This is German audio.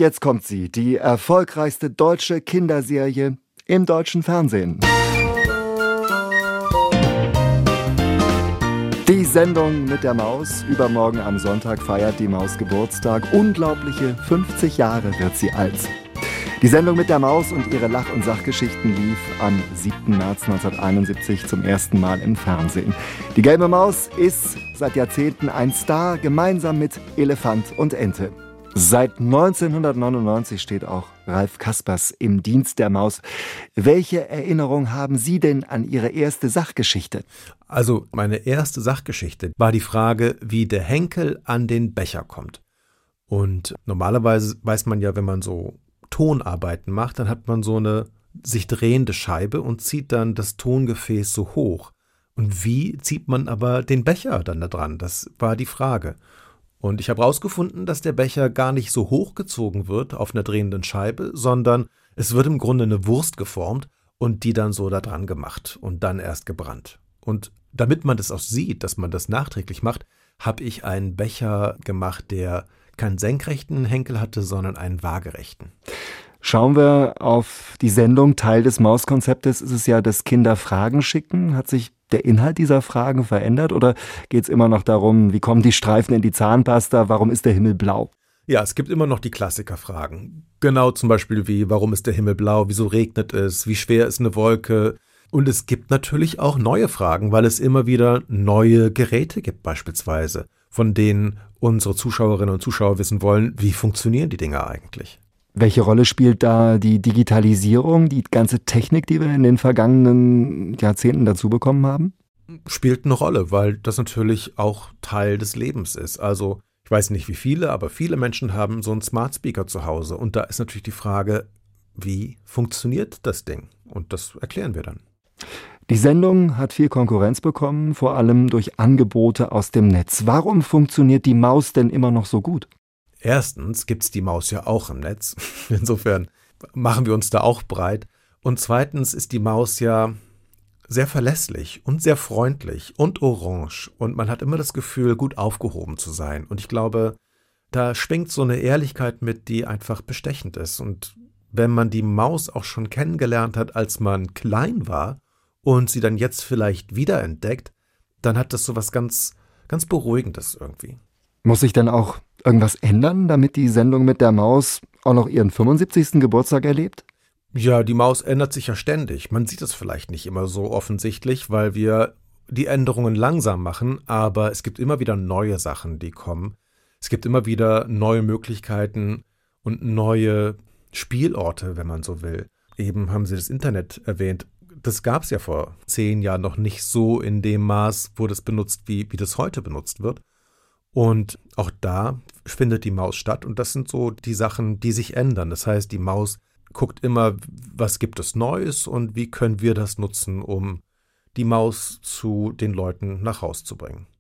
jetzt kommt sie, die erfolgreichste deutsche Kinderserie im deutschen Fernsehen. Die Sendung mit der Maus. Übermorgen am Sonntag feiert die Maus Geburtstag. Unglaubliche 50 Jahre wird sie alt. Die Sendung mit der Maus und ihre Lach- und Sachgeschichten lief am 7. März 1971 zum ersten Mal im Fernsehen. Die gelbe Maus ist seit Jahrzehnten ein Star, gemeinsam mit Elefant und Ente. Seit 1999 steht auch Ralf Kaspers im Dienst der Maus. Welche Erinnerung haben Sie denn an Ihre erste Sachgeschichte? Also meine erste Sachgeschichte war die Frage, wie der Henkel an den Becher kommt. Und normalerweise weiß man ja, wenn man so Tonarbeiten macht, dann hat man so eine sich drehende Scheibe und zieht dann das Tongefäß so hoch. Und wie zieht man aber den Becher dann da dran? Das war die Frage. Und ich habe herausgefunden, dass der Becher gar nicht so hochgezogen wird auf einer drehenden Scheibe, sondern es wird im Grunde eine Wurst geformt und die dann so da dran gemacht und dann erst gebrannt. Und damit man das auch sieht, dass man das nachträglich macht, habe ich einen Becher gemacht, der keinen senkrechten Henkel hatte, sondern einen waagerechten. Schauen wir auf die Sendung. Teil des Mauskonzeptes ist es ja, dass Kinder Fragen schicken. Hat sich der Inhalt dieser Fragen verändert oder geht es immer noch darum, wie kommen die Streifen in die Zahnpasta, warum ist der Himmel blau? Ja, es gibt immer noch die Klassikerfragen. Genau zum Beispiel wie, warum ist der Himmel blau, wieso regnet es, wie schwer ist eine Wolke? Und es gibt natürlich auch neue Fragen, weil es immer wieder neue Geräte gibt beispielsweise, von denen unsere Zuschauerinnen und Zuschauer wissen wollen, wie funktionieren die Dinger eigentlich? Welche Rolle spielt da die Digitalisierung, die ganze Technik, die wir in den vergangenen Jahrzehnten dazu bekommen haben? Spielt eine Rolle, weil das natürlich auch Teil des Lebens ist. Also ich weiß nicht wie viele, aber viele Menschen haben so einen Smart Speaker zu Hause. Und da ist natürlich die Frage, wie funktioniert das Ding? Und das erklären wir dann. Die Sendung hat viel Konkurrenz bekommen, vor allem durch Angebote aus dem Netz. Warum funktioniert die Maus denn immer noch so gut? Erstens gibt's die Maus ja auch im Netz. Insofern machen wir uns da auch breit. Und zweitens ist die Maus ja sehr verlässlich und sehr freundlich und orange. Und man hat immer das Gefühl, gut aufgehoben zu sein. Und ich glaube, da schwingt so eine Ehrlichkeit mit, die einfach bestechend ist. Und wenn man die Maus auch schon kennengelernt hat, als man klein war und sie dann jetzt vielleicht wiederentdeckt, dann hat das so was ganz, ganz Beruhigendes irgendwie. Muss sich dann auch irgendwas ändern, damit die Sendung mit der Maus auch noch ihren 75. Geburtstag erlebt? Ja, die Maus ändert sich ja ständig. Man sieht es vielleicht nicht immer so offensichtlich, weil wir die Änderungen langsam machen, aber es gibt immer wieder neue Sachen, die kommen. Es gibt immer wieder neue Möglichkeiten und neue Spielorte, wenn man so will. Eben haben Sie das Internet erwähnt. Das gab es ja vor 10 Jahren noch nicht so in dem Maß, wo das benutzt, wie das heute benutzt wird. Und auch da findet die Maus statt und das sind so die Sachen, die sich ändern. Das heißt, die Maus guckt immer, was gibt es Neues und wie können wir das nutzen, um die Maus zu den Leuten nach Haus zu bringen.